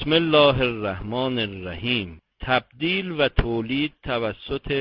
بسم الله الرحمن الرحیم. تبدیل و تولید توسط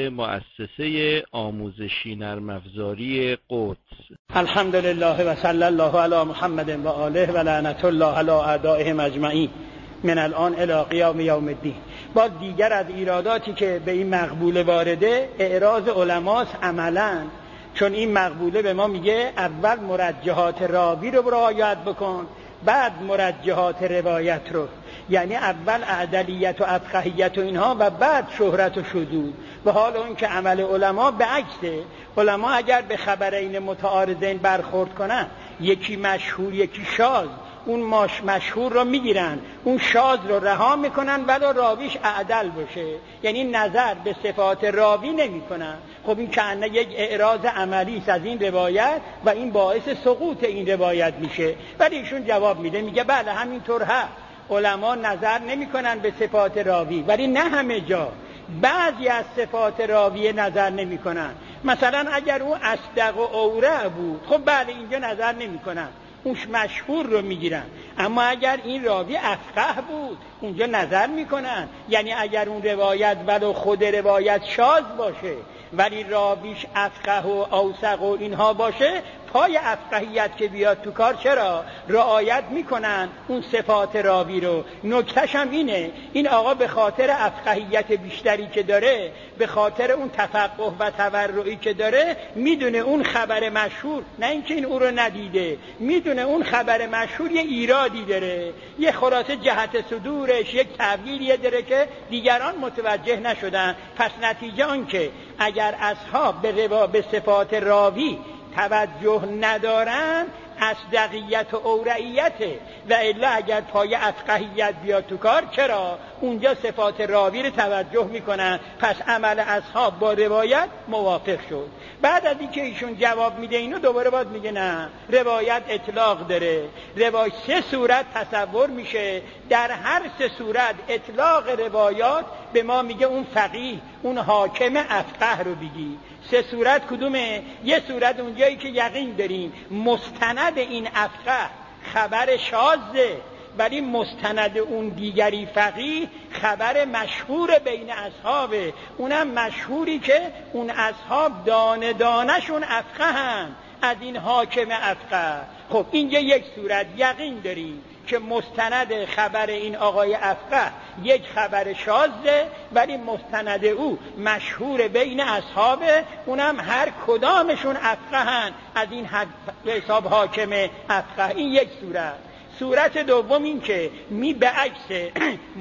مؤسسه آموزشی نرم افزاری قدس. الحمدلله و صلی الله علی محمد و آله و لعنت الله علی اعدائهم اجمعین من الان الی قیام یوم الدین. باز دیگر از ایراداتی که به این مقبوله وارده اعراض علماست عملاً، چون این مقبوله به ما میگه اول مرجحات راوی رو رعایت بکن، بعد مرجحات روایت رو، یعنی اول عدلیت و افقهیت و اینها و بعد شهرت و شذوذ. به حال اون که عمل علما به عکسه. علما اگر به خبرین متعارضین برخورد کنن، یکی مشهور یکی شاذ، اون مشهور رو میگیرن، اون شاذ رو رها میکنن ولی راویش اعدل باشه، یعنی نظر به صفات راوی نمیکنن. خب این کنه یک اعراض عملی است از این روایت و این باعث سقوط این روایت میشه. ولی ایشون جواب میده، میگه بله همینطور هست، علما نظر نمیکنن به صفات راوی، ولی نه همه جا. بعضی از صفات راوی نظر نمیکنن. مثلا اگر اون اصدق و اورع بود، خب بله اینجا نظر نمیکنن، اون مشهور رو میگیرن. اما اگر این راوی افقه بود، اونجا نظر میکنن. یعنی اگر اون روایت ولو خود روایت شاذ باشه ولی راویش افقه و اوثق و اینها باشه، پای افقهیت که بیاد تو کار چرا رعایت میکنن اون صفات راوی رو. نکتهش هم اینه، این آقا به خاطر افقهیت بیشتری که داره، به خاطر اون تفقه و تورعی که داره، میدونه اون خبر مشهور، نه اینکه این او رو ندیده، میدونه اون خبر مشهور یه ایرادی داره، یه خلاصه جهت صدورش یک تغییری داره که دیگران متوجه نشدن. پس نتیجه آن که اگر اصحاب به صفات راوی توجه ندارن، اصدقیت و اورعیته، و الا اگر پای افقهیت بیاد تو کار، چرا اونجا صفات راوی رو توجه میکنن. پس عمل اصحاب با روایت موافق شد. بعد از اینکه ایشون جواب میده اینو، دوباره باید میگه نه، روایت اطلاق داره. روایت سه صورت تصور میشه، در هر سه صورت اطلاق روایات به ما میگه اون فقیه، اون حاکم افقه رو بگی. سه صورت کدومه؟ یه صورت اونجایی که یقین داریم مستند این افقه خبر شاذه، ولی مستند اون دیگری فقیه خبر مشهور بین اصحابه، اونم مشهوری که اون اصحاب دانه دانشون افقه هم از این حاکم افقه. خب اینجا یک صورت یقین داریم که مستند خبر این آقای افقه یک خبر شاذه، ولی مستند او مشهور بین اصحابه، اونم هر کدامشون افقه هن از این حساب حاکم افقه. این یک صورت. صورت دوم این که به عکس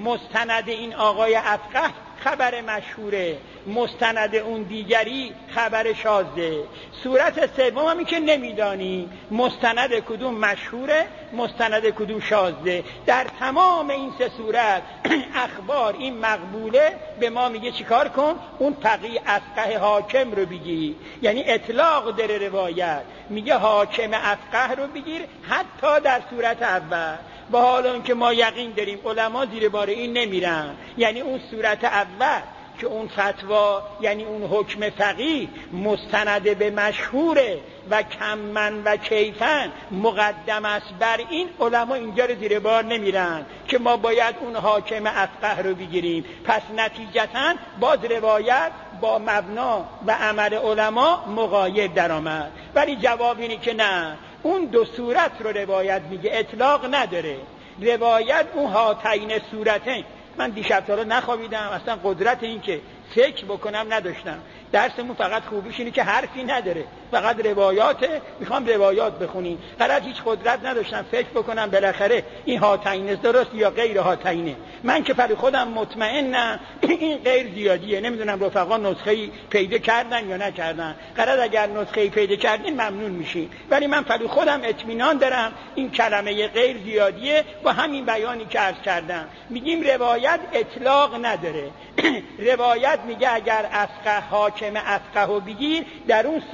مستند این آقای افقه خبر مشهوره، مستند اون دیگری خبر شاذه. صورت سوم هم این که نمیدانی مستند کدوم مشهوره، مستند کدوم شاذه. در تمام این سه صورت اخبار این مقبوله به ما میگه چیکار کن؟ اون فقیه افقه حاکم رو بگی، یعنی اطلاق داره روایت، میگه حاکم افقه رو بگیر حتی در صورت اول. با حال اون که ما یقین داریم علما زیر بار این نمیرن، یعنی اون صورت اول که اون فتوا، یعنی اون حکم فقیه مستند به مشهوره و کمن و کیفن مقدم است بر این، علما اینجا رو زیر بار نمیرن که ما باید اون حاکم افقه رو بگیریم. پس نتیجتاً باز روایت با مبنا و عمل علما مغایر در آمد. ولی جواب اینه که نه، اون دو صورت رو روایت میگه، اطلاق نداره. روایت اون هاتین صورتین. من دیشب تا نخوابیدم، اصلا قدرت این که فکر بکنم نداشتم. درسمون فقط خوبیش اینه که حرفی نداره، فقط روایاته، میخوام روایات بخونیم. فقط هیچ قدرت نداشتم فکر بکنم بالاخره این هاتین درست یا غیر هاتینه. من که برای خودم مطمئنم این غیر زیادیه. نمیدونم رفقا نسخه‌ای پیدا کردن یا نکردن. قرار اگر نسخه‌ای پیدا کردین ممنون میشین، ولی من برای خودم اطمینان دارم این کلمه غیر زیادیه. با همین بیانی که عرض کردم میگیم روایت اطلاق نداره. روایت میگه اگر افقه حاکم افقه رو بگیر، در اون صورت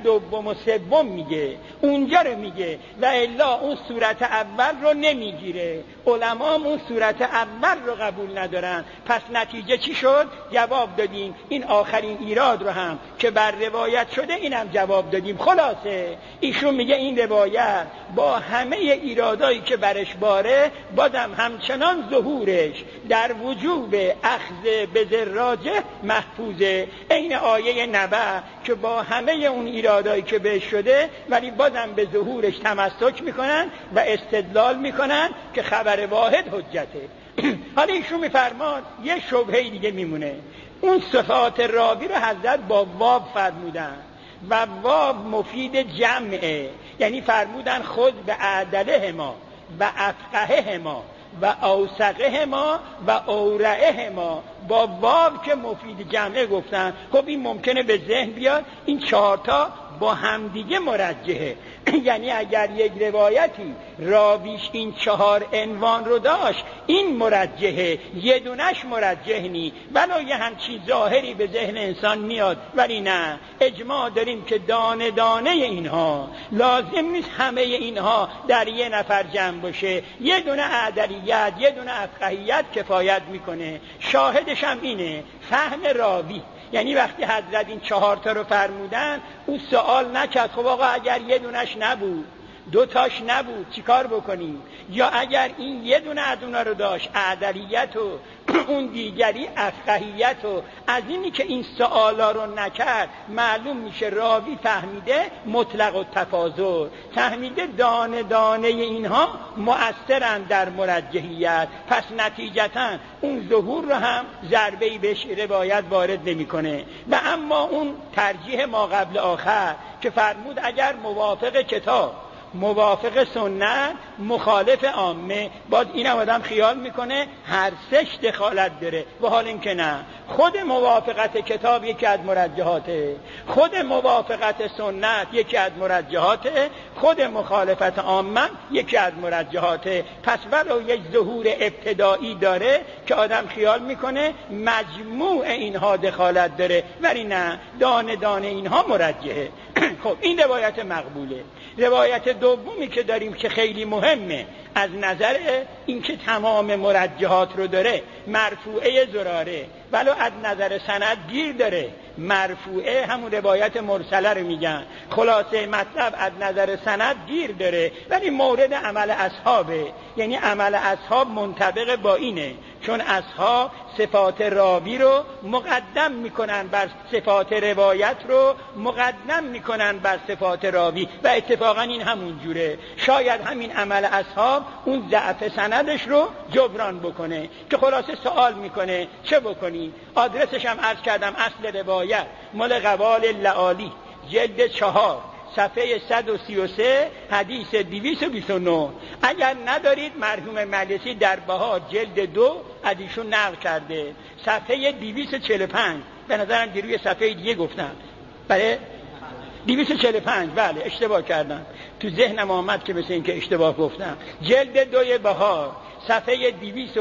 دوم و سوم میگه، اونجا رو میگه، و الا اون صورت اول رو نمیگیره. علما اون صورت اول رو قبول ندارن. پس نتیجه چی شد؟ جواب دادیم. این آخرین ایراد رو هم که بر روایت شده اینم جواب دادیم. خلاصه ایشون میگه این روایت با همه ایرادایی که برش باره بازم همچنان ظهورش در وجوب اخذ به ذراجه محفوظه. این آیه نبأ که با همه اون ایرادایی که بهش شده ولی بازم به ظهورش تمسک میکنن و استدلال میکنن که خبر واحد حجته. حالا ایشون میفرمان یه شبهه دیگه میمونه. اون صفات راوی رو حضرت با واو فرمودن و واو مفید جمعه، یعنی فرمودن خود به عدله ما و افقه ما و اوسقه ما و اورعه ما. با واو که مفید جمعه گفتن. خب این ممکنه به ذهن بیاد این چهارتا با همدیگه مرجحه. یعنی اگر یک روایتی راویش این 4 عنوان رو داشت این مرجحه، یه دونش مرجح نی. ولو یه همچین ظاهری به ذهن انسان میاد، ولی نه، اجماع داریم که دانه دانه اینها لازم نیست همه اینها در یه نفر جمع باشه. یه دونه عدلیت، یه دونه افقهیت کفایت میکنه. شاهدش هم اینه فهم راوی. یعنی وقتی حضرت این 4 تا رو فرمودن اون سوال نکرد خب آقا اگر یه دونش نبود، 2 تاش نبود چیکار بکنیم؟ یا اگر این یه دونه از اونا رو داشت عدلیت و اون دیگری افقهیت و از اینی که این سوالا رو نکرد معلوم میشه راوی فهمیده مطلق و تفاضل، فهمیده دانه دانه اینها مؤثرن در مرجحیت. پس نتیجتا اون ظهور رو هم ضربه‌ای بهش روایت وارد نمیکنه. و اما اون ترجیح ما قبل آخر که فرمود اگر موافق کتاب، موافق سنت، مخالف عامه، باز اینم آدم خیال میکنه هر سش دخالت داره، و حال این که نه. خود موافقت کتاب یکی از مرجحاته، خود موافقت سنت یکی از مرجحاته، خود مخالفت عامه یکی از مرجحاته. پس ولو یک ظهور ابتدایی داره که آدم خیال میکنه مجموع اینها دخالت داره، ولی نه، دانه دانه اینها مرجحه. خب این روایت مقبوله. روایت دومی که داریم که خیلی مهمه از نظر اینکه تمام مرجحات رو داره، مرفوعه زراره، ولو از نظر سند گیر داره. مرفوعه همون روایت مرسله رو میگن. خلاصه مطلب از نظر سند گیر داره، ولی مورد عمل اصحابه. یعنی عمل اصحاب منطبق با اینه، چون اصحاب صفات راوی رو مقدم میکنن بر صفات روایت رو مقدم میکنن بر صفات راوی، و اتفاقا این همون جوره. شاید همین عمل اصحاب اون ضعف سندش رو جبران بکنه. که خلاصه سوال میکنه چه بکنی؟ آدرسش هم عرض کردم، اصل روایت مال قوال لعالی جلد 4 صفحه 133 حدیث 229. اگر ندارید مرحوم مجلسی در بها جلد 2 حدیثشون نقل کرده، صفحه 245. به نظرم دیروی صفحه دیگه گفتم، بله 245. بله اشتباه کردم، تو ذهنم آمد که مثل این که اشتباه گفتم. جلد 2 بها صفحه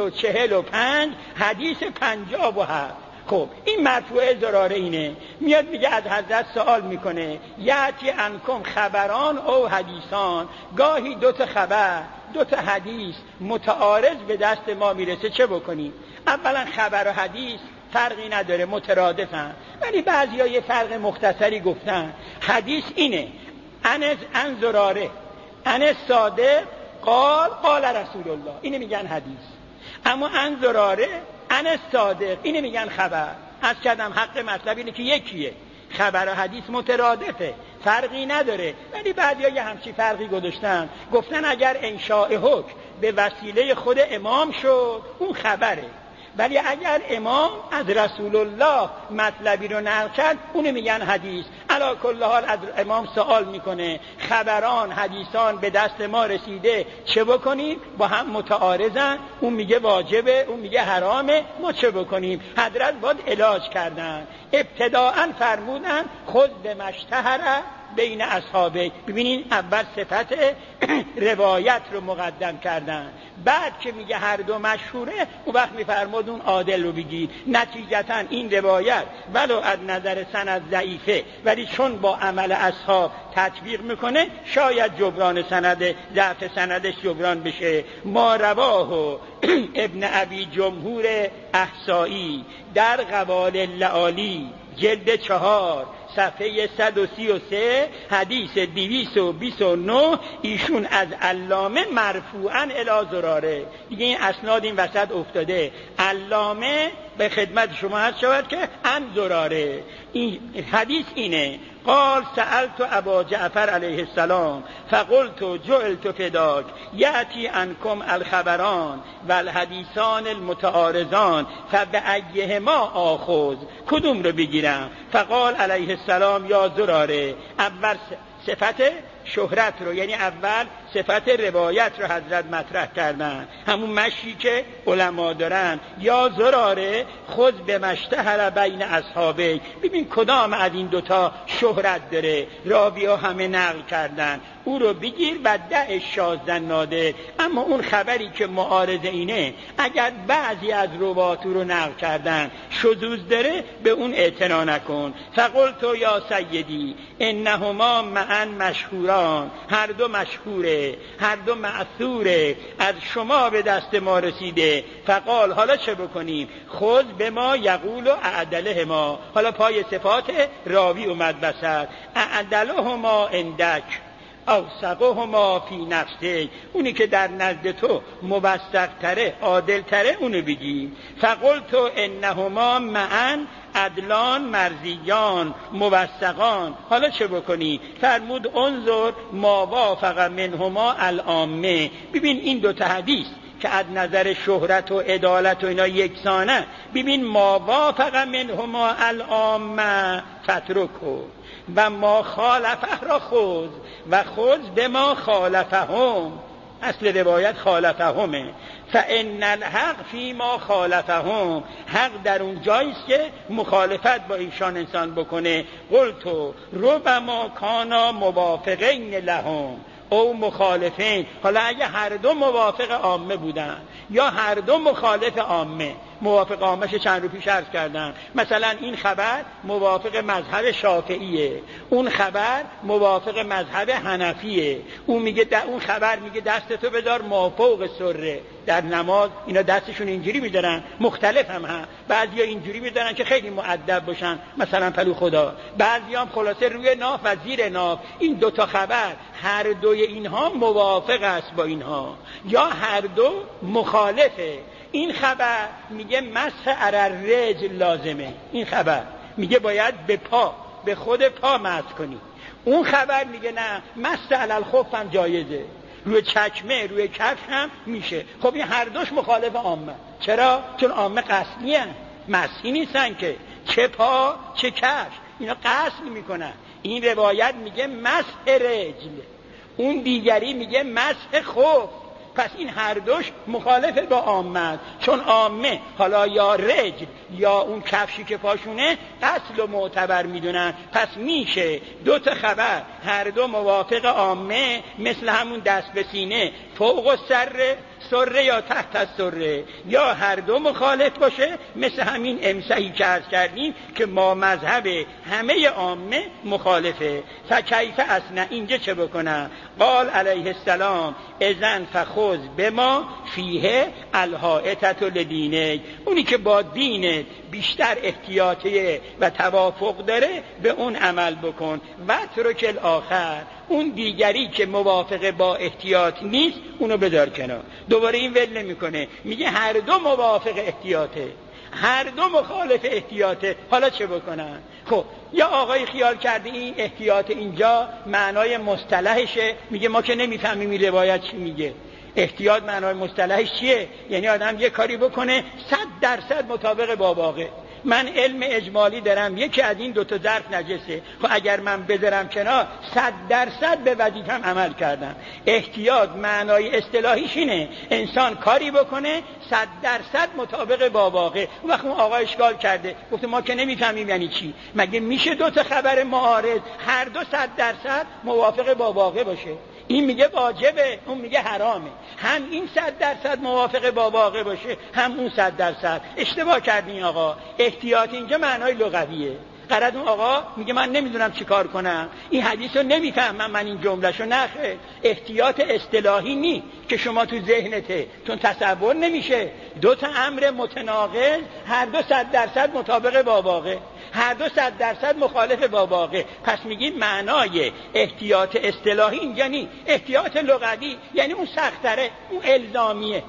245 حدیث 57. خب این مرفوعه زراره اینه، میاد میگه از حضرت سوال میکنه یاتی انکم خبران او حدیثان، گاهی 2 تا خبر 2 تا حدیث متعارض به دست ما میرسه، چه بکنیم؟ اولا خبر و حدیث فرقی نداره، مترادفن، ولی بعضی ها یه فرق مختصری گفتن. حدیث اینه ان زراره ان صادق قال رسول الله، اینه میگن حدیث. اما ان زراره ان صادق اینه میگن خبر. از کردم حق مطلب اینه که یکیه، خبر و حدیث مترادفه، فرقی نداره. ولی بعضیا یه همچی فرقی گذاشتن، گفتن اگر انشاء حکم به وسیله خود امام شد اون خبره، ولی اگر امام از رسول الله مطلبی رو نقل کرد اونو میگن حدیث. علی کل حال از امام سوال میکنه خبران حدیثان به دست ما رسیده چه بکنیم؟ با هم متعارضن، اون میگه واجبه، اون میگه حرامه، ما چه بکنیم؟ حضرت باید علاج کردن. ابتداءً فرمودن خود به مشتهر بین اصحابه. ببینین اول صفت روایت رو مقدم کردن، بعد که میگه هر دو مشهوره اون وقت میفرماد اون عادل رو بگیر. نتیجتا این روایت ولو از نظر سند ضعیفه، ولی چون با عمل اصحاب تطبیق میکنه شاید جبران سند ضعف سندش جبران بشه. ما رواه ابن ابی جمهور احصایی در قوال لعالی جلد 4 صفحه 133 حدیث 229 ایشون از علامه مرفوعاً الی زراره. دیگه این اسناد این وسط افتاده، علامه به خدمت شما عرض شود که ان زراره. این حدیث اینه: قال سألت ابا جعفر علیه السلام فقلت جعلت فداک یأتی عنکم الخبران والحدیثان المتعارضان فبأیهما آخذ، کدوم رو بگیرم؟ فقال علیه السلام یا زراره. اول صفت شهرت رو، یعنی اول صفت روایت رو حضرت مطرح کردن، همون مشی که علما دارن. یا زراره خود به مشتهر بین اصحابه. ببین کدام از این دوتا شهرت داره، راوی ها همه نقل کردن، او رو بگیر و ده شاذ نادر. اما اون خبری که معارض اینه، اگر بعضی از روات رو نقل کردن شذوذ داره، به اون اعتنا نکن. فقلت یا سیدی انهما معا مشهوران، هر دو مشهوره، هر دو معثوره، از شما به دست ما رسیده. فقال حالا چه بکنیم؟ خذ به ما یقول و اعدله ما. حالا پای صفات راوی اومد بسر. اعدله ما اندک اوثقهما فی نفسه، اونی که در نزد تو موثق تره عادل تره اونو بگی. فقلت انهما معا عدلان مرضیان موثقان. حالا چه بکنی؟ فرمود انظر ما وافق منهما العامه. ببین این دو تا حدیث که از نظر شهرت و عدالت و اینا یکسانه، ببین ما وافق منهما العامه فترکو و ما خالفه را خذ و خذ به ما خالفهم. اصل روایت خالفهمه. فان الحق فی ما خالفهم، حق در اون جاییست که مخالفت با ایشان انسان بکنه. قلت ربما کانا موافقین لهم او مخالفین. حالا اگه هر دو موافق عامه بودن یا هر دو مخالف عامه، موافق عامه چند رو پیش عرض کردن، مثلا این خبر موافق مذهب شافعیه، اون خبر موافق مذهب حنفیه. اون میگه اون خبر میگه دستتو بدار مافوق سره. در نماز اینا دستشون اینجوری میدارن، مختلف هم بعضیا اینجوری میدارن که خیلی مؤدب باشن، مثلا پلو خدا. بعضیا هم خلاصه روی ناف و زیر ناف. این دوتا خبر هر دوی اینها موافق است با اینها یا هر دو مخالفه. این خبر میگه مسح علی الرجل لازمه، این خبر میگه باید به پا، به خود پا مسح کنی. اون خبر میگه نه، مسح علی الخف هم جایزه، روی چکمه روی کفش هم میشه. خب این هر دوش مخالف عامه. چرا؟ چون عامه قصدی هستن، مسحی نیستن که، چه پا چه کفش اینا قصد میکنن. این روایت میگه مسح رجل، اون دیگری میگه مسح خف. پس این هر دوش مخالف با عامه، چون عامه حالا یا رجل یا اون کفشی که پاشونه اصل و معتبر میدونن. پس میشه دو تا خبر هر دو موافق عامه، مثل همون دست به سینه فوق السره سره یا تحت السره، یا هر دو مخالف باشه، مثل همین امسحی که عرض کردیم که ما مذهب همه عامه مخالفه. فکیف اصنع، اینجا چه بکنم؟ قال علیه السلام اذن فخذ بما فیه الحائطة لدینک، اونی که با دینت بیشتر احتیاطیه و توافق داره به اون عمل بکن. و اترک الاخر، اون دیگری که موافق با احتیاط نیست اونو بدار کنار. دوباره این ول نمیکنه، میگه هر دو موافق احتیاطه، هر دو مخالف احتیاطه. حالا چه بکنن؟ خب یا آقای خیال کرده این احتیاط اینجا معنای مصطلحشه، میگه ما که نمیفهمیم این روایت چی میگه. احتیاط معنای مصطلحش چیه؟ یعنی آدم یه کاری بکنه 100% مطابق با واقع. من علم اجمالی دارم، یکی از این 2 تا ظرف نجسه، خب اگر من بذارم کنار 100% به وظیفه‌ام عمل کردم. احتیاط معنای اصطلاحیش اینه انسان کاری بکنه 100% مطابق با واقع. اون وقت اون آقا اشکال کرده، گفته ما که نمیفهمیم یعنی چی. مگه میشه 2 تا خبر معارض هر دو 100% موافق با واقع باشه؟ این میگه واجبه، اون میگه حرامه. هم این 100% موافق با واقع باشه، هم اون 100%. اشتباه کردین آقا. احتیاط اینجا معنای لغویه. قرد اون آقا میگه من نمیدونم چی کار کنم، این حدیث رو نمیفهمم، من این جملهشو نخه. احتیاط اصطلاحی نی که شما تو ذهنته، چون تصور نمیشه 2 تا امر متناقض هر دو 100% مطابق با واقع، هر دو 100% مخالف با واقع. پس میگیم معنای احتیاط اصطلاحی اینجا نی. احتیاط لغوی یعنی اون سختره، اون الزامیه.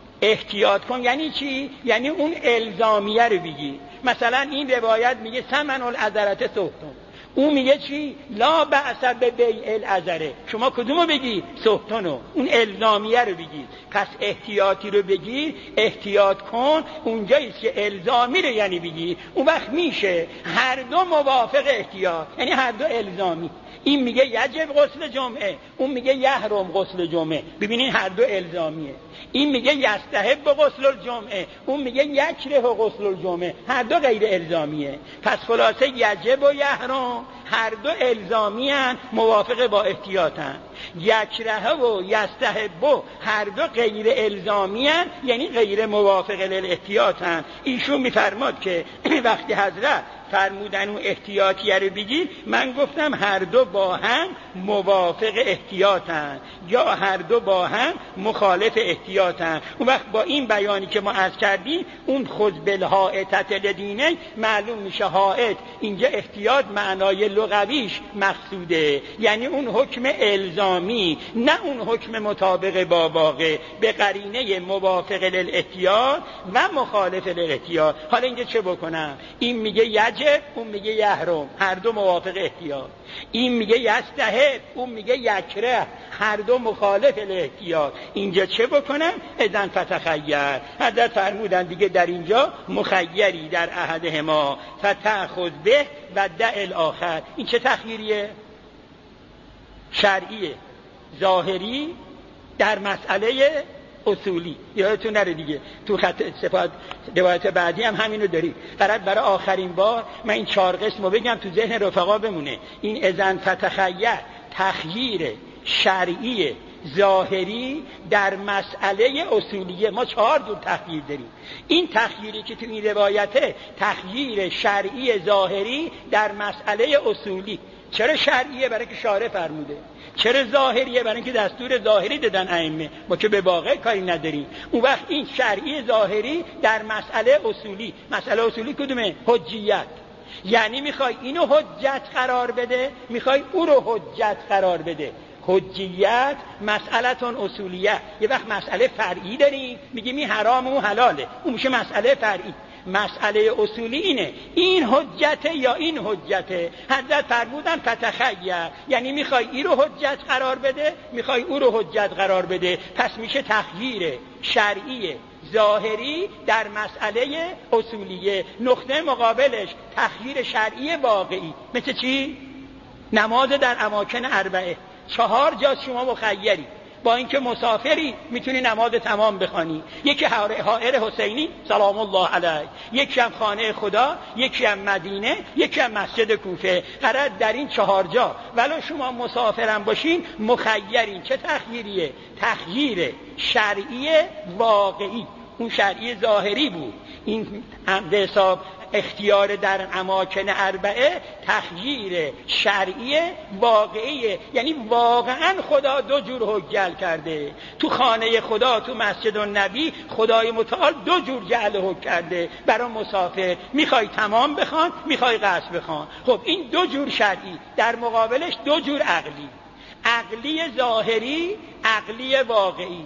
احتیاط کن یعنی چی؟ یعنی اون الزامیه رو بگی. مثلا این روایت میگه ثمن العذرة سهتون، اون میگه چی؟ لا بأس ببیع العذره. شما کدومو بگی؟ سهتونو، اون الزامیه رو بگی. پس احتیاطی رو بگی، احتیاط کن اونجاییست که الزامی رو یعنی بگی. اون وقت میشه هر دو موافق احتیاط، یعنی هر دو الزامی. این میگه یجب غسل جمعه، اون میگه یحرم غسل جمعه. ببینین هر دو الزامیه. این میگه یستحب غسل الجمعه، اون میگه یکره غسل الجمعه. هر دو غیر الزامیه. پس خلاصه یجب و یحرم هر دو الزامی هن، موافق با احتیاطن. یکره و یستحب هر دو غیر الزامی هن، یعنی غیر موافق للاحتیاطن. ایشون میفرماد که وقتی حضرت فرمودن اون احتیاطیه رو بگی، من گفتم هر دو با هم موافق احتیاطن یا هر دو با هم مخالف احتیاطن. اون وقت با این بیانی که ما عرض کردیم، اون خود بالحائطة لدینه معلوم میشه حائط اینجا احتیاط معنای لغویش مقصوده، یعنی اون حکم الزامی، نه اون حکم مطابق با واقع، به قرینه موافق للاحتیاط و مخالف للاحتیاط. حالا اینجا چه بکنم؟ این میگه یجب، اون میگه یحرم، هر دو موافق احتیاط. این میگه یستحب، اون میگه یکره، هر دو مخالف الاحتیاط. اینجا چه بکنم؟ اذن فتخیر. حضرت فرمودن دیگه در اینجا مخیری در احدهما فتأخذ به و دع الاخر. این چه تخییریه؟ شرعیه، ظاهری در مسئله اصولی. یادتون نره دیگه تو خط صفات روایت بعدی هم همینو داری. فقط برای آخرین بار من این 4 قسمو بگم تو ذهن رفقا بمونه. این اذن فتخیر تخییر شرعی ظاهری در مسئله اصولیه. ما 4 جور تخییر داریم. این تخییری که تو این روایته تخییر شرعی ظاهری در مسئله اصولی. چرا شرعیه؟ برای که شارع فرموده. چرا ظاهریه؟ برای اینکه دستور ظاهری دادن ائمه، ما که به واقع کاری نداریم. اون وقت این شرعی ظاهری در مسئله اصولی. مسئله اصولی کدومه؟ حجیت. یعنی میخوای اینو حجت قرار بده، میخوای او رو حجت قرار بده. حجیت مسئلتون اصولیه. یه وقت مسئله فرعی داریم، میگیم این حرام و حلاله، اون میشه مسئله فرعی. مسئله اصولی اینه این حجته یا این حجته. حضرت فرمودن فتخیر، یعنی میخوای این رو حجت قرار بده، میخوای او رو حجت قرار بده. پس میشه تخییر شرعی ظاهری در مسئله اصولیه. نقطه مقابلش تخییر شرعی واقعی. مثل چی؟ نماز در اماکن 4 4 جا شما مخیری. با اینکه مسافری میتونی نماز تمام بخوانی. یکی حائر حسینی سلام الله علیه، یکی هم خانه خدا، یکی هم مدینه، یکی هم مسجد کوفه. قرار در این 4 جا ولو شما مسافرم باشین مخیرین. چه تخییریه؟ تخییر شرعی واقعی. اون شرعی ظاهری بود. این به حساب اختیار در اماکن 4 تخییر شرعی واقعیه. یعنی واقعا خدا 2 جور حکم کرده. تو خانه خدا، تو مسجد النبی، خدای متعال 2 جور جعل حکم کرده برای مسافر. میخوای تمام بخوان، میخوای قصر بخوان. خب این 2 جور شرعی، در مقابلش 2 جور عقلی. عقلی ظاهری، عقلی واقعی.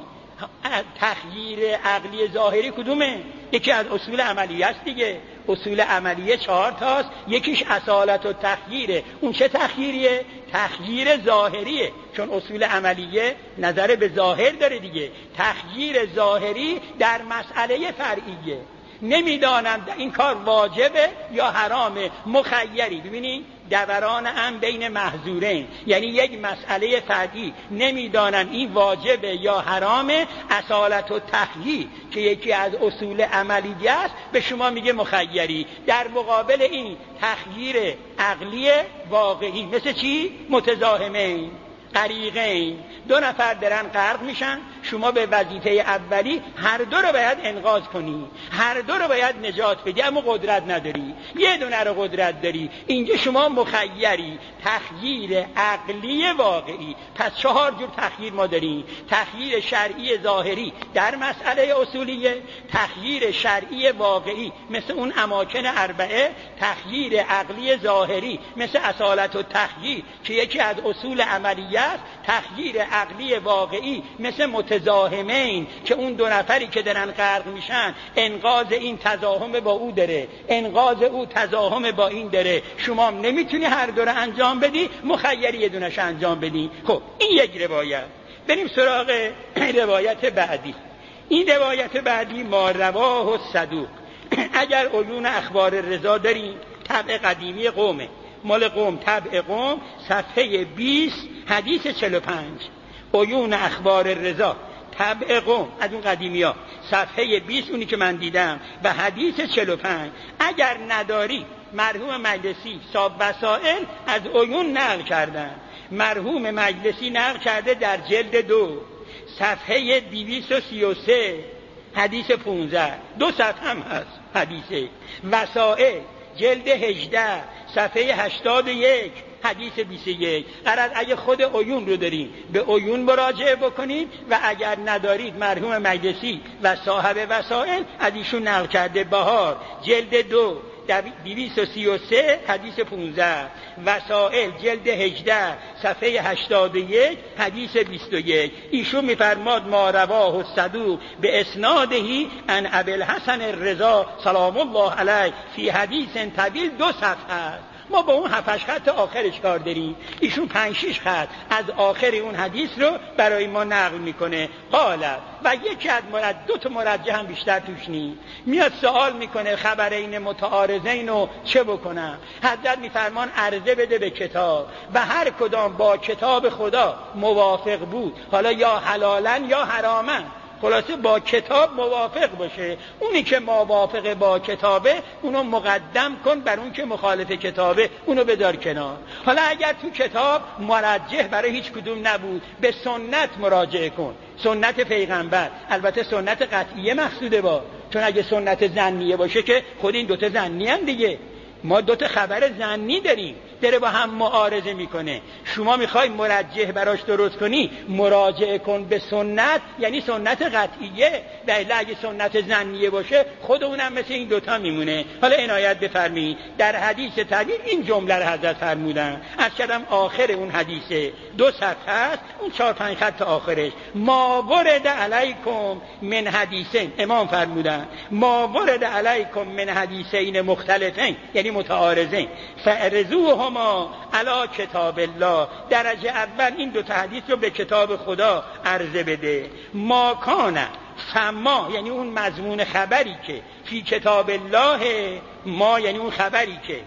تخییر عقلی ظاهری کدومه؟ یکی از اصول عملیه است دیگه. اصول عملیه 4 تاست. یکیش اصالت و تخییره. اون چه تخییریه؟ تخییر ظاهریه، چون اصول عملیه نظر به ظاهر داره دیگه. تخییر ظاهری در مسئله فرعیه. نمیدانم این کار واجبه یا حرامه، مخیری. ببینید دوران هم بین محظورین، یعنی یک مسئله فردی نمیدانم این واجبه یا حرامه، اصالت و تخییر که یکی از اصول عملیه است به شما میگه مخیری. در مقابل این تخییر عقلی واقعی مثل چی؟ متزاحمین، غریقین، دو نفر درن غرق میشن، شما به وظیفه اولی هر دو رو باید انقاذ کنی، هر دو رو باید نجات بدی، اما قدرت نداری، یه دونه رو قدرت داری. اینجا شما مخیری، تخییر عقلی واقعی. پس 4 جور تخییر ما داریم: تخییر شرعی ظاهری در مسئله اصولیه، تخییر شرعی واقعی مثل اون اماکن 4، تخییر عقلی ظاهری مثل اصالت و تخییر که یکی از اصول عملیه است، تخییر عقلی واقعی مثل متزاحمین که اون دو نفری که دارن غرق میشن انقاذ این تزاحم با او داره، انقاذ او تزاحم با این داره، شما نمیتونی هر دو رو انجام بدی، مخیری یه دونش انجام بدی. خب این یک روایت. بریم سراغ روایت بعدی. این روایت بعدی ما رواه الصدوق. اگر عیون اخبار رضا داریم، طبع قدیمی قومه، مال قوم، طبع قوم، صفحه 20 حدیث 45. عیون اخبار رضا، طبع قوم از اون قدیمی ها، صفحه 20 اونی که من دیدم و حدیث 45. اگر نداری، مرحوم مجلسی صاحب وسائل از عیون نقل کردن. مرحوم مجلسی نقل کرده در جلد 2 صفحه 233 حدیث 15. 2 صفحه هم هست حدیث. وسائل جلد 18 صفحه 81 حدیث 21. قرار اگه خود عیون رو داریم به عیون مراجعه بکنید و اگر ندارید مرحوم مجلسی و صاحب وسائل از ایشون نقل کرده. بهار جلد 2 233 حدیث 15. وسائل جلد 18 صفحه 81 حدیث 21. ایشون میفرماد ما رواه الصدوق به اسنادهی عن ابی الحسن الرضا سلام الله علیه فی حدیث طویل. 2 صفحه. ما با اون 7 خط آخرش کار داریم. ایشون 5-6 خط از آخر اون حدیث رو برای ما نقل میکنه. قالت و یکی از 2 تا مرجح هم بیشتر توش نیست. میاد سوال میکنه خبرین متعارضین رو چه بکنم؟ حضرت میفرمان عرضه بده به کتاب و هر کدام با کتاب خدا موافق بود، حالا یا حلالا یا حراما، خلاصه با کتاب موافق باشه. اونی که موافق با کتابه اونو مقدم کن بر اون که مخالف کتابه، اونو بدار کنار. حالا اگر تو کتاب مرجح برای هیچ کدوم نبود، به سنت مراجعه کن، سنت پیغمبر. البته سنت قطعیه مقصوده با، چون اگه سنت ظنیه باشه که خود این 2 تا ظنی هم دیگه، ما 2 تا خبر ظنی داریم داره با هم معارضه میکنه. شما میخوای مرجح براش درست کنی، مراجعه کن به سنت، یعنی سنت قطعیه. دلیل اگه سنت ظنیه باشه خود اونم مثل این 2 تا میمونه. حالا عنایت بفرمایید در حدیث طویل این جمله رو حضرت فرمودن. از کردم آخر اون حدیث 2 صفحه است، اون 4-5 خط آخرش ما ورد علیکم من حدیثین. امام فرمودن ما ورد علیکم من حدیثین مختلفین، یعنی متعارضین، فارزوهما علی کتاب الله. درجه اول این 2 تا حدیث رو به کتاب خدا عرضه بده. ما کانه فما، یعنی اون مضمون خبری که فی کتاب الله، ما یعنی اون خبری که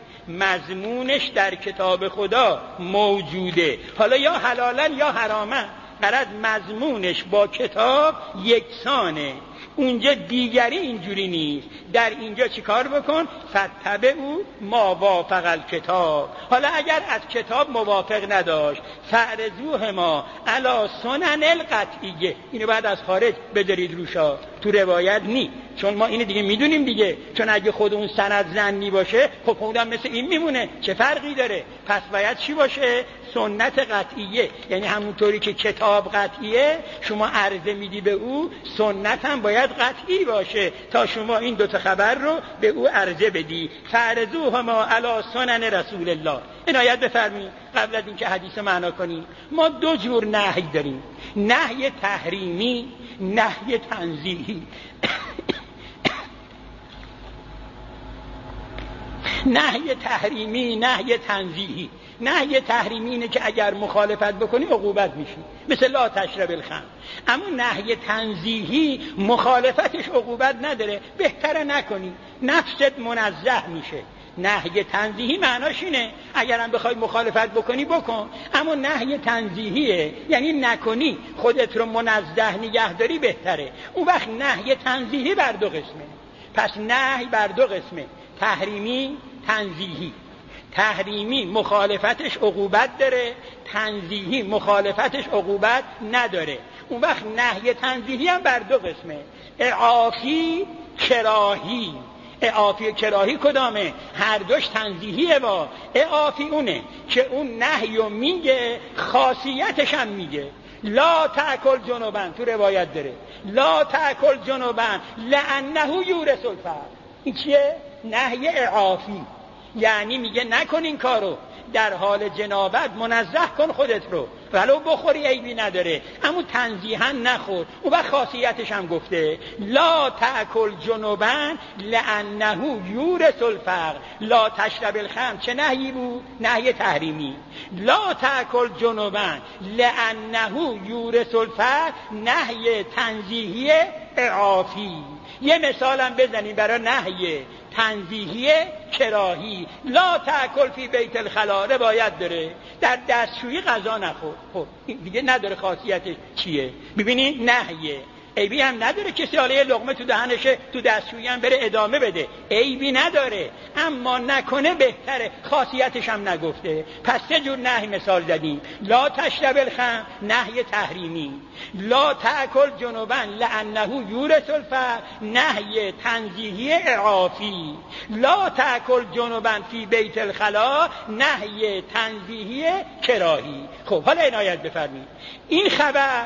مضمونش در کتاب خدا موجوده، حالا یا حلالا یا حراما، قرار مضمونش با کتاب یکسانه. اونجا دیگری اینجوری نیست. در اینجا چی کار بکن؟ فتبعوا ما وافق الکتاب. حالا اگر از کتاب موافق نداشت، فارزوهما علی سنن القطعیه، اینو بعد از خارج بذارید روشا، تو روایت نی، چون ما اینو دیگه میدونیم دیگه. چون اگه خود اون سند ظنی باشه خب اونم مثل این میمونه، چه فرقی داره؟ پس باید چی باشه؟ سنت قطعیه، یعنی همونطوری که کتاب قطعیه شما عرضه میدی به او، سنت هم باید قطعی باشه تا شما این 2 تا خبر رو به او عرضه بدی. فارزوهما علی سنن رسول الله. عنایت بفرمایید قبل از اینکه حدیث معنا کنیم، ما 2 جور نهی داریم: نهی تحریمی، نهی تنزیهی. نهی تحریمی، نهی تنزیهی. نهی تحریمی اینه که اگر مخالفت بکنی عقوبت میشی، مثل لا تشرب الخمر. اما نهی تنزیهی مخالفتش عقوبت نداره، بهتره نکنی، نفست منزه میشه. نهی تنزیهی معناش اینه اگرم بخوای مخالفت بکنی بکن، اما نهی تنزیهیه یعنی نکنی، خودت رو منزه نگهداری بهتره. اون وقت نهی تنزیهی بر دو قسمه. پس نهی بر دو قسمه، تحریمی، تنزیهی. تحریمی مخالفتش عقوبت داره، تنزیهی مخالفتش عقوبت نداره. اون وقت نهی تنزیهی هم بر دو قسمه، اعافی، کراهی. اعافی و کراهی کدامه؟ هر دوش تنزیهیه. با اعافی اونه که اون نهیو میگه، خاصیتش هم میگه. لا تأکل جنوبن، تو روایت داره لا تأکل جنوبن لأنه یورث الفقر. این چیه؟ نهی اعافی، یعنی میگه نکن این کارو، در حال جنابت منزه کن خودت رو، ولو بخوری عیبی نداره، اما تنزیها نخور. اون وقت خاصیتش هم گفته لا تأکل جنوبا لأنه یورث الفقر. لا تشرب الخمر چه نهی بود؟ نهی تحریمی. لا تأکل جنوبا لأنه یورث الفقر نهی تنزیهی اعافی. یه مثالم بزنیم برای نهی تنزیهی کراهی. لا تأکل فی بیت الخلا، روایت داره در دستشویی غذا نخور. خب این دیگه نداره خاصیتش چیه؟ ببینید نهیه، عیبی هم نداره، کسی حالا یه لقمه تو دهنشه تو دستشویی هم بره ادامه بده، عیبی نداره، اما نکنه بهتره، خاصیتش هم نگفته. پس سه جور نهی مثال زدیم. لا تشرب الخمر نهی تحریمی، لا تأکل جنوبا لأنه یورث الفقر نهی تنزیهی اعافی، لا تأکل جنوبا فی بیت الخلا نهی تنزیهی کراهی. خب حالا عنایت بفرمایید، این خبر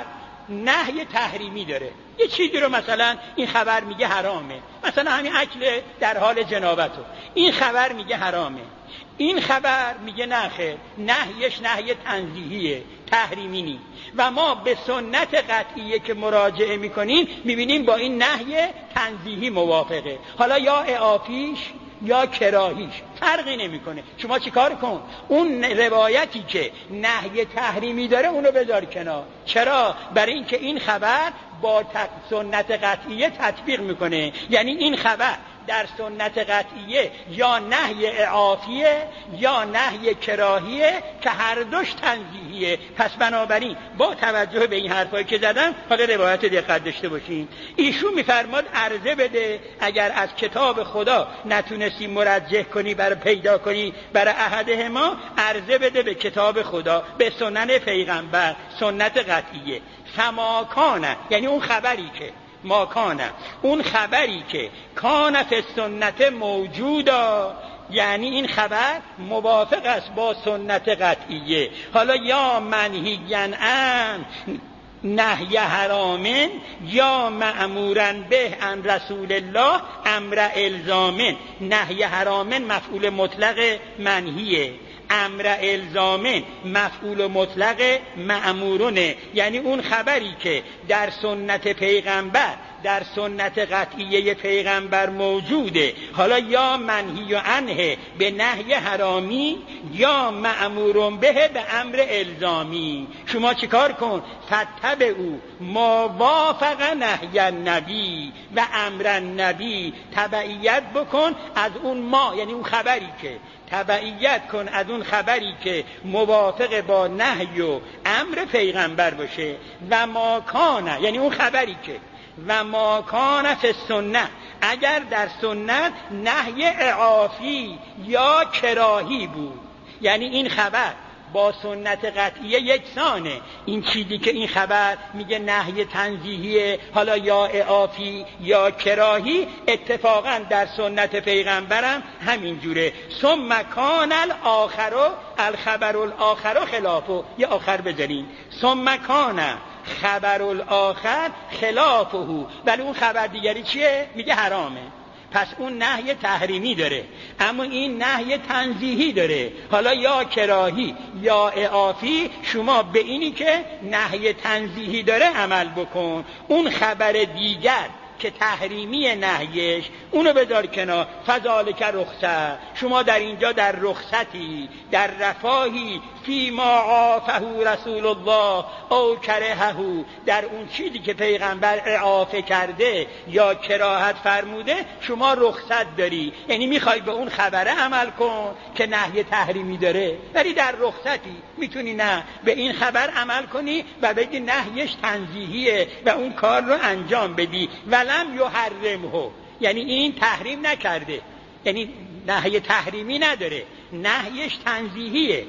نهی تحریمی داره. یه چیزی رو مثلا این خبر میگه حرامه، مثلا همین اکل در حال جنابتو، این خبر میگه حرامه، این خبر میگه نه خیر، نهیش نهی تنزیهیه، تحریمی نی. و ما به سنت قطعیه که مراجعه میکنیم میبینیم با این نهی تنزیهی موافقه. حالا یا اعافیش یا کراهیش فرقی نمیکنه، شما چیکار کن؟ اون روایتی که نهی تحریمی داره اونو بذار کنار. چرا؟ برای اینکه این خبر با سنت قطعیه تطبیق میکنه، یعنی این خبر در سنت قطعیه یا نهی اعافیه یا نهی کراهیه که هر دوش تنزیهیه. پس بنابراین با توجه به این حرفایی که زدم، حالا روایت دقت داشته باشین. ایشون میفرماد عرضه بده اگر از کتاب خدا نتونستی مرجح کنی برای پیدا کنی برای احده ما، عرضه بده به کتاب خدا، به سنن پیغمبر، سنت قطعیه. فماکانه یعنی اون خبری که ماکانه، اون خبری که کان فی سنت موجودا، یعنی این خبر موافق است با سنت قطعیه. حالا یا منهیًا عن نهی حرامن یا مأمورن به عن رسول الله امر الزامن. نهی حرامن مفعول مطلق منهیه، امر الزامن مفعول مطلق مأمورونه، یعنی اون خبری که در سنت پیغمبر، در سنت قطعیه پیغمبر موجوده، حالا یا منهی عنه به نهی حرامی یا مأمور به امر الزامی. شما چیکار کن؟ فتبعوا ما وافق نهی النبی و امر النبی، تبعیت بکن از اون ما، یعنی اون خبری که تبعیت کن از اون خبری که موافق با نهی و امر پیغمبر باشه. و ما کان، یعنی اون خبری که و ما کان فی السنه، اگر در سنت نهی اعافی یا کراهی بود، یعنی این خبر با سنت قطعیه یکسانه. این چیزی که این خبر میگه نهی تنزیهیه، حالا یا اعافی یا کراهی، اتفاقا در سنت پیغمبرم همین جوره. ثم کان الاخر الخبر الاخر خلافه، یا آخر بذارین، ثم کان خبر الاخر خلافه، ولی اون خبر دیگری چیه؟ میگه حرامه. پس اون نهی تحریمی داره، اما این نهی تنزیهی داره. حالا یا کراهی یا اعافی، شما به اینی که نهی تنزیهی داره عمل بکن، اون خبر دیگر که تحریمی نهیش اونو بذار کنار. فذالک رخصت، شما در اینجا در رخصتی، در رفاهی، فی ما عافه رسول الله او کرهه، در اون چیزی که پیغمبر اعافه کرده یا کراهت فرموده شما رخصت داری، یعنی میخوای به اون خبره عمل کن که نهی تحریمی داره، ولی در رخصتی میتونی نه به این خبر عمل کنی و بگی نهیش تنزیهیه و اون کار رو انجام بدی. ولم یحرمه، یعنی این تحریم نکرده، یعنی نهی تحریمی نداره، نهیش تنزیهیه،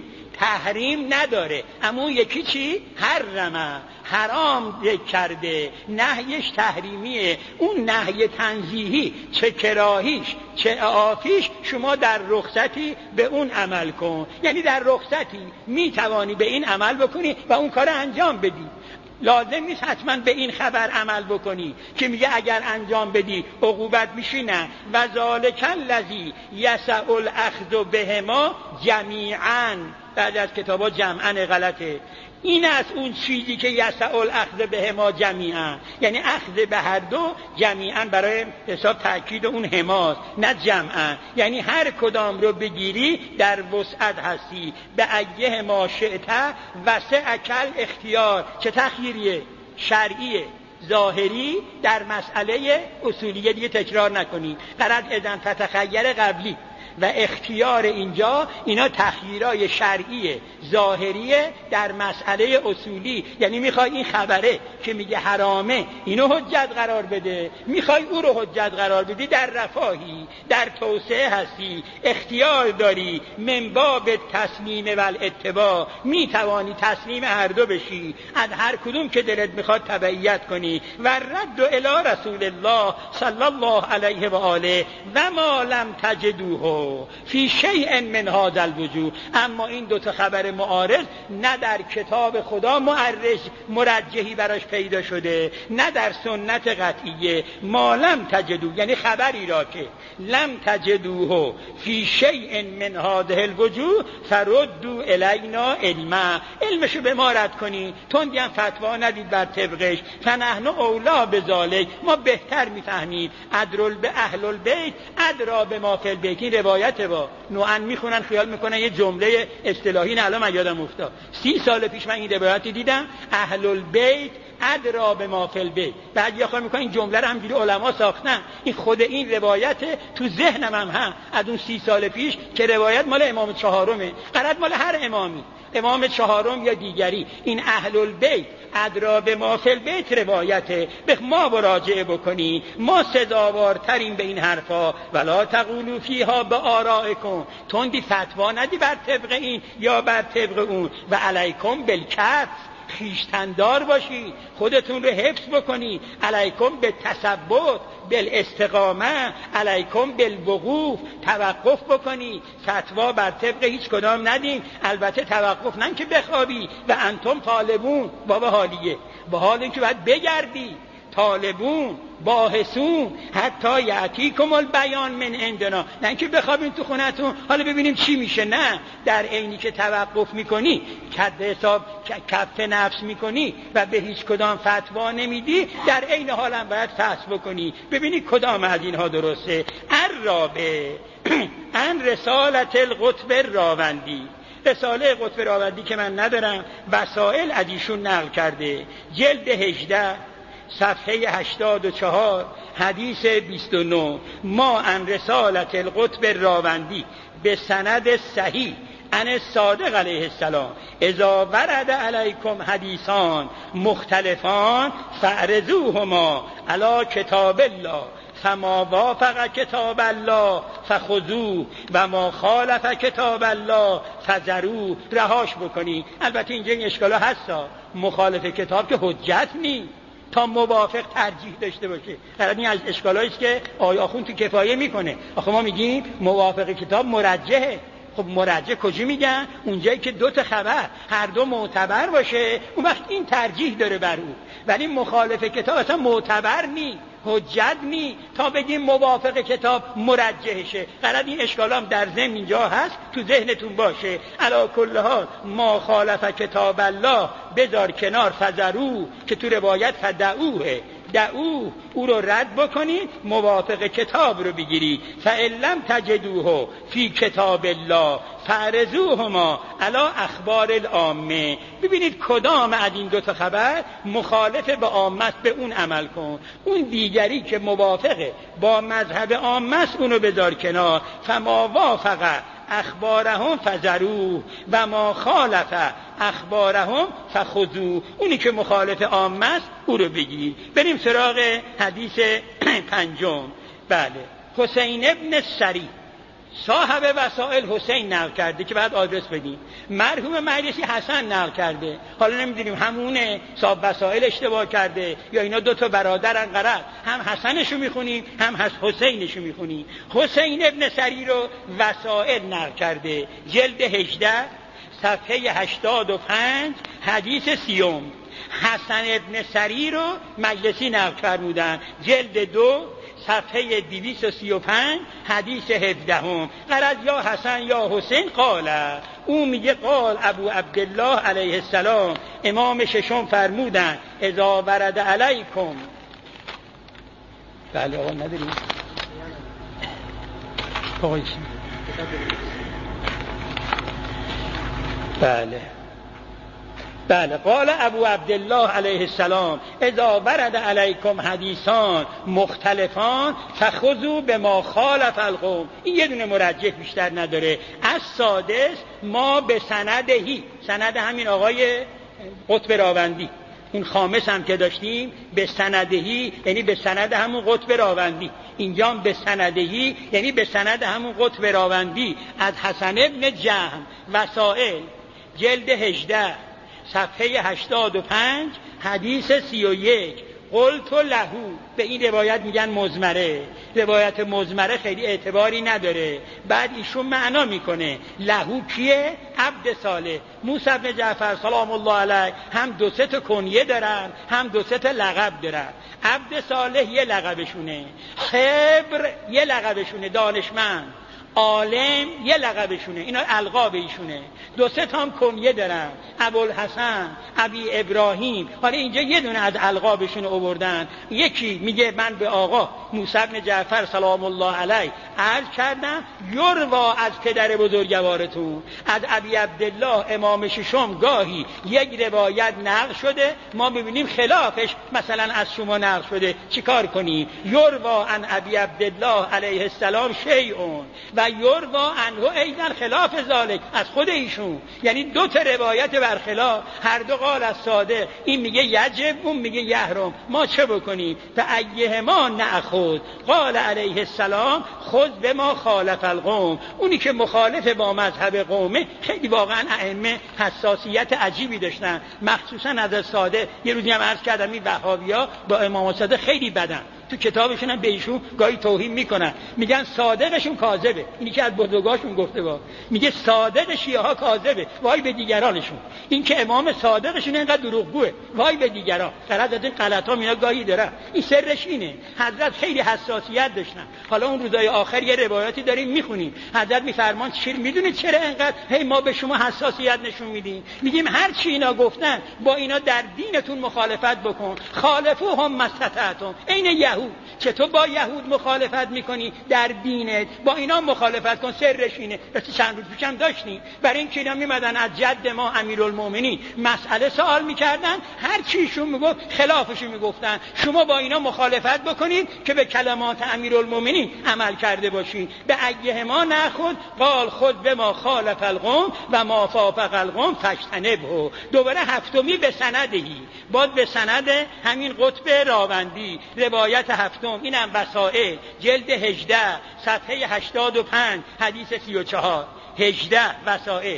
تحریم نداره. اما اون یکی چی؟ حرمه، حرام کرده، نهیش تحریمیه. اون نهی تنزیهی چه کراهیش چه اعافیش شما در رخصتی به اون عمل کن، یعنی در رخصتی میتوانی به این عمل بکنی و اون کار انجام بدی. لازم نیست حتما به این خبر عمل بکنی که میگه اگر انجام بدی عقوبت میشی، نه. و ذالک الذی یسع الاخذ بهما جمیعا، بعد از کتابا جمعا غلطه، این است اون چیزی که یسع الاخذ بهما جمیعا، یعنی اخذ به هر دو جمیعا برای حساب تأکید اون هماست، نه جمعا، یعنی هر کدام رو بگیری در وسعت هستی. به ایه ما شئت وسعک الاختیار، چه تخییریه؟ شرعیه، ظاهری در مسئله اصولیه، دیگه تکرار نکنی. قرد اذن تتخیر قبلی و اختیار اینجا اینا تخییرای شرعیه ظاهریه در مسئله اصولی، یعنی میخوای این خبره که میگه حرامه اینو حجت قرار بده، میخوای او رو حجت قرار بدی، در رفاهی، در توسعه هستی، اختیار داری، من باب تسلیم و الاتباع، میتوانی تسلیم هر دو بشی، از هر کدوم که دلت میخواد تبعیت کنی. و رد الی رسول الله صلی الله علیه و آله و ما لم تجدوه فی شیء من هذا الوجوه، اما این دو تا خبر معارض نه در کتاب خدا مرجحی براش پیدا شده، نه در سنت قطعیه. ما لم تجدو، یعنی خبری را که لم تجدوه فی شیء من هذه الوجوه فردوا الینا علما، علمشو به ما رد کنی، تندی هم فتوا ندید بر طبقش. فنحن اولا بذالک، ما بهتر میفهمیم. ادرل به اهل البیت ادرا به ما فی البیت، این روایت با نوعا میخونن خیال میکنن یه جمله اصطلاحی. نه الان من یادم افتاد 30 سال پیش من این روایتی دیدم، اهل البیت ادرا به ما فی البیت. بعد یا خیال میکنن این جمله رو همجوری علما ساختن، این خود این روایت تو ذهنم هم از اون 30 سال پیش که روایت مال امام چهارمه، قرات مال هر امامی، امام چهارم یا دیگری. این اهل البیت ادرا به ما فی البیت روایته، به ما مراجعه بکنی، ما سزاوارتریم به این حرفا. ولا تقولوا فیها بآرائکم، تندی فتوا ندی بر طبق این یا بر طبق اون. و علیکم بالکف، خیشتندار باشی، خودتون رو حفظ بکنی. علیکم به تثبت، بالاستقامه، علیکم بالوقوف، توقف بکنی، فتوا بر طبق هیچ کدام ندین. البته توقف نه که بخوابی و انتم طالبون، بابا حالیه، با حال اینکه باید بگردی، طالبون باحثون حتی یأتیکم البیان من عندنا، نه اینکه بخوابین تو خونتون حالا ببینیم چی میشه، نه، در عینی که توقف میکنی، کد حساب کف نفس میکنی و به هیچ کدام فتوا نمیدی، در عین حال هم باید فحص بکنی ببینی کدام از اینها درسته. الرابع ان رسالت القطب راوندی، رساله قطب راوندی که من ندارم، وسائل از ایشون نقل کرده، جلد 18 صفحه 84 حدیث 29. ما ان رسالت القطب راوندی به سند صحیح عن الصادق علیه السلام اذا ورد علیکم حدیثان مختلفان فاعرضوهما علی کتاب الله فما وافق کتاب الله فخذوه و ما خالف کتاب الله فذروه، رهاش بکنی. البته اینجا این اشکالا هستا، مخالف کتاب که حجت نیست تا موافق ترجیح داشته باشه. این از اشکالایی است که آخوند تو کفایه میکنه. آخه ما میگیم موافق کتاب مرجحه، خب مرجح کجا میگن؟ اونجایی که دو تا خبر هر دو معتبر باشه، اون وقت این ترجیح داره بر اون. ولی مخالف کتاب اصلا معتبر نی، حجت نی تا بگیم موافق کتاب مرجحشه. قرار این اشکالام در ذهن اینجا هست، تو ذهنتون باشه. علی کل حال ما خالف کتاب الله بذار کنار، فذرو که تو روایت فدعوه، دعوه، او رو رد بکنید، موافق کتاب رو بگیرید. فإن لم تجدوه فی کتاب الله فعرضوهما علی اخبار العامه. ببینید کدام از این دو تا خبر مخالف به عامه است، به اون عمل کن. اون دیگری که موافقه با مذهب عامه است اونو بذار کنار. فما وافق اخبارهم فذروه و ما خالف اخبارهم فخذوه. اونی که مخالف عامه است او رو بگیر. بریم سراغ حدیث پنجم. بله، حسین ابن سری صاحب وسائل حسین نقل کرده که بعد آدرس بدیم. مرحوم مجلسی حسن نقل کرده. حالا نمیدونیم همونه صاحب وسائل اشتباه کرده یا اینا دو تا برادرن غلط، هم حسنشو میخونیم هم حسینشو میخونیم. حسین ابن سری رو وسائل نقل کرده، جلد 18 صفحه 85 حدیث 30. حسن ابن سری رو مجلسی نقل فرمودن، جلد 2 صفحه 235 حدیث 17. غرض یا حسن یا حسین قال، او میگه قال ابو عبدالله علیه السلام، امام ششم فرمودن اذا ورد علیکم. بله آقا نداریم بله قال ابو عبدالله علیه السلام اذا ورد علیکم حدیثان مختلفان فخذوا بما خالف القوم. این یه دونه مرجح بیشتر نداره. از سادس ما به سندهی، سند همین آقای قطب راوندی، اون خامس هم که داشتیم به سندهی یعنی به سند همون قطب راوندی، اینجا هم به سندهی یعنی به سند همون قطب راوندی. از حسن ابن جهم وسائل جلد 18 صفحه 85 حدیث 31 قلت لهو. به این روایت میگن مزمره. روایت مزمره خیلی اعتباری نداره. بعد ایشون معنا میکنه لهو کیه؟ عبد صالح. موسی بن جعفر سلام الله علیه هم دو سه تا کنیه دارن هم دو سه تا لقب دارن. عبد صالح یه لقبشونه، خبر یه لقبشونه، دانشمند، عالم یه لقبشونه، اینا القاب ایشونه. دو سه تا هم کنیه دارن، ابوالحسن، ابی ابراهیم. حالا اینجا یه دونه از القابشون آوردن. یکی میگه من به آقا موسی بن جعفر سلام الله علیه عرض کردم یروا از پدر بزرگوارتون، از ابی عبدالله امام ششم گاهی یک روایت نقل شده، ما ببینیم خلافش مثلا از شما نقل شده، چیکار کنیم؟ یروا عن ابی عبدالله علیه السلام شیئون و یروا عنه ایضا خلاف ذالک، از خود ایشون. یعنی دو تا روایت برخلاف، هر دو قال از صادق، این میگه یجب اون میگه یحرم. ما چه بکنیم؟ فایهما ناخذ. قال علیه السلام خذ بما خالف القوم. اونی که مخالف با مذهب قومه، خیلی واقعا ائمه حساسیت عجیبی داشتن، مخصوصا از صادق. یه روزی هم عرض کردم این وهابیا با امام صادق خیلی بدن، تو کتابشون هم به ایشون گاهی توهین میکنن، میگن صادقشون کاذبه. اینی که از بزرگاشون گفته با، میگه صادق شیعه ها کاذبه، وای به دیگرانشون. این که امام صادقشون اینقدر دروغگوه، وای به دیگران. غلط از این غلطا میاد گاهی داره. این سرش اینه. حضرت خیلی حساسیت داشتن. حالا اون روزای آخر یه روایتی داریم میخونیم، حضرت میفرمان میدونید چرا اینقدر هی ما به شما حساسیت نشون میدیم؟ میگیم هر چی اینا گفتن با اینا در دینتون مخالفت بکن. خالفوهم مستطعتم. عین یهود. چطور با یهود مخالفت میکنی در دینت؟ با اینا مخالفت کن. سرش اینه. چند روز پیشم داشتیم، برای این که اینا میمدن از جد ما امیرالمومنین مسئله سوال میکردن، هر چیشون میگفت خلافشون میگفتن. شما با اینا مخالفت بکنید که به کلمات امیرالمومنین عمل کرده باشید. به ایهما ناخذ قال خود به ما خالف القوم و ما وافق القوم فاجتنبه. دوباره هفتمی به سندهی، باز به سند همین قطب راوندی، روایت هفتم. اینم وسائل جلد 18 صفحه 85 حدیث 34. 18 وسائل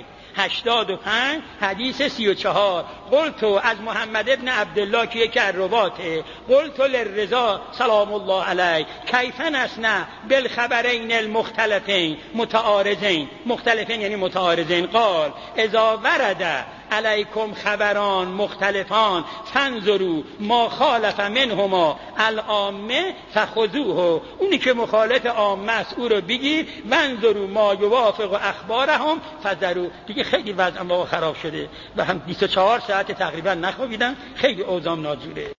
85 حدیث 34. قلتو از محمد ابن عبدالله که یکی از رواته، قلتو للرضا سلام الله علیه کیف نصنع بالخبرین المختلفین متعارضین. مختلفین یعنی متعارضین. قال اذا ورد علیکم خبران مختلفان فانظروا ما خالف منهما العامه فخذوه. اونی که مخالف عامه است او رو بگیر. وانظروا ما یوافق اخبارهم فذروا. دیگه خیلی وضعم واقعا خراب شده و هم 24 ساعت تقریبا نخوابیدم، خیلی اوضاعم ناجوره.